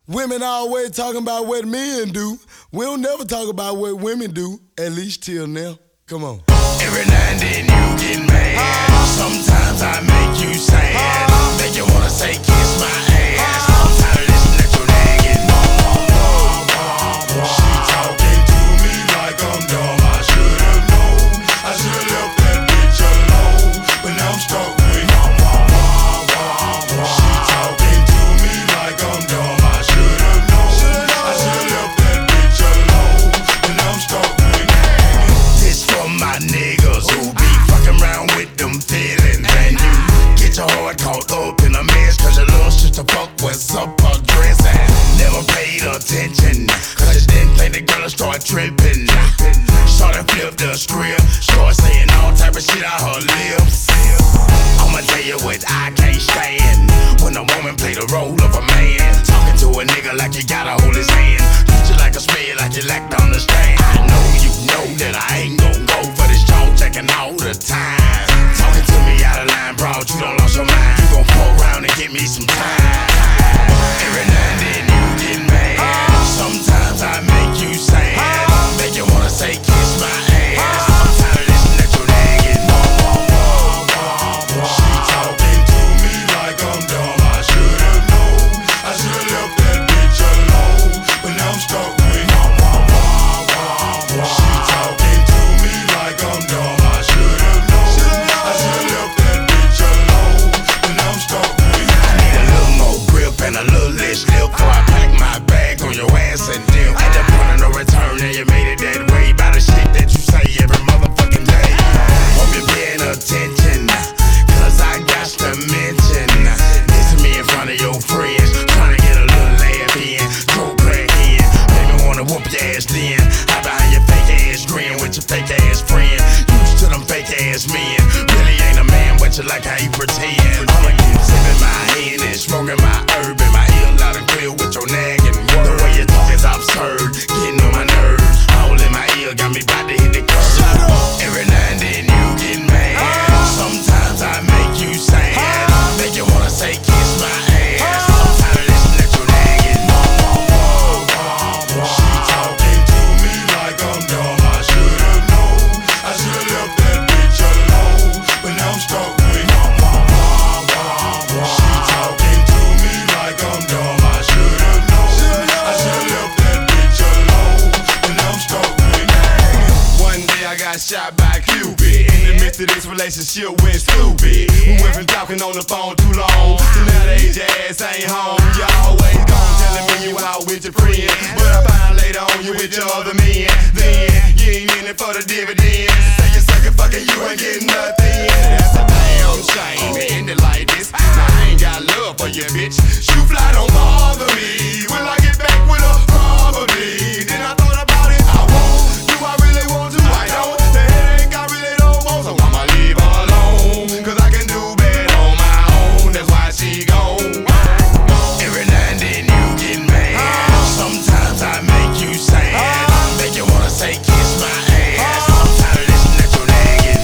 Women always talking about what men do. We don't never talk about what women do, at least till now. Come on. Every now and then you get mad. Sometimes I make you sad. Make you wanna say kiss my ass. I'm tired of listening to your nagging. She talking to me like I'm dumb. I should've known. I should've left that bitch alone. But now I'm stuck with She talking to me like I'm dumb. I should've known. I should've left that bitch alone. But now I'm stuck with This for my niggas who be fucking around with them feelings. And you get your heart caught up in a mess, cause your little sister fuck what's up her dress. And never paid attention, cause you didn't think the girl start tripping. Started flip the script, start saying all type of shit out her lips. I'ma tell you what I can't stand, when a woman play the role of a man. Talking to a nigga like you gotta hold his hand. Treat you like a spade, like you lack to understand. I know you know that I ain't gon' go for this jaw checking all the time. Talking to me out of line, bro, you don't lost your mind. You gon' fuck around and give me some time. Every now and then you get mad. Sometimes I make you sad. Make you wanna say kiss my ass. I'm tired of listening to your nagging. She talking to me like I'm dumb. I should've known. I should've left that bitch alone. But now I'm stuck with She talking to me like I'm dumb. I should've known. I should've left that bitch alone. But now I'm stuck with I need a little more grip and a little less lip before I pack my bag on your ass and dip. At the point of no return, and you made it that way by the shit that you say every motherfucking day. Hope you're paying attention, cause I got to mention this to me in front of your friends, trying to get a little laugh in, throw crack in, make me wanna whoop your ass then. Hide behind your fake ass grin with your fake ass friend. Used to them fake ass men, really ain't a man, but you like how he pretend. I'ma keep sipping my hand and smoking my herb in my ear loud and clear with your nagging word. The way you talk is absurd, getting on my nerves. All in my ear got me about to hit the curb. Every now and then you get mad. Sometimes I make you sad. Make you wanna say kiss my ass. I'm tired of listening to your nagging. She talking to me like I'm dumb. I should've known. I should've left that bitch alone. But now I'm stuck with She talking to me like I'm dumb. I should've known. I should've left that bitch alone. But now I'm stuck with One day I got shot by Cupid. In the midst of this relationship went stupid. We went from talking on the phone too long to nowadays your ass ain't home. You always gone telling me you out with your friend, but I find later on you with your other men. Then you ain't in it for the dividends. Say you suckin' fucking, you ain't getting nothing. That's a damn shame. It ended like this. Now I ain't got love for you, bitch. Shoe fly don't bother me. Will I get back with her? Probably. Then I thought about it. I won't. Do I really want to? I don't. The headache I really don't want, so I'ma leave her alone. Cause I can do better on my own. That's why she gone. Every now and then you get mad. Sometimes I make you sad. Make you wanna say kiss my ass. I'm tired of listening to your nagging.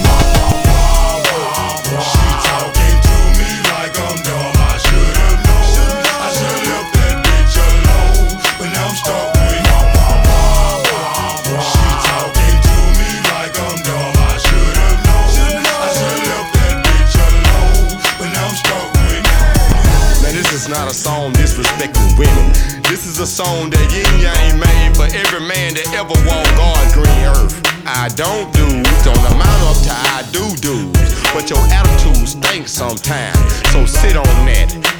She talking to me like I'm dumb. I should've known. I should've left that bitch alone. But now I'm stuck with She talking to me like I'm dumb. I should've known. I should've left that bitch alone. But now I'm stuck with Man, this is not a song disrespecting women. This is a song that yin yang made for every man that ever walked God's green earth. I don't amount up to I do, but your attitude stinks sometimes. So sit on that.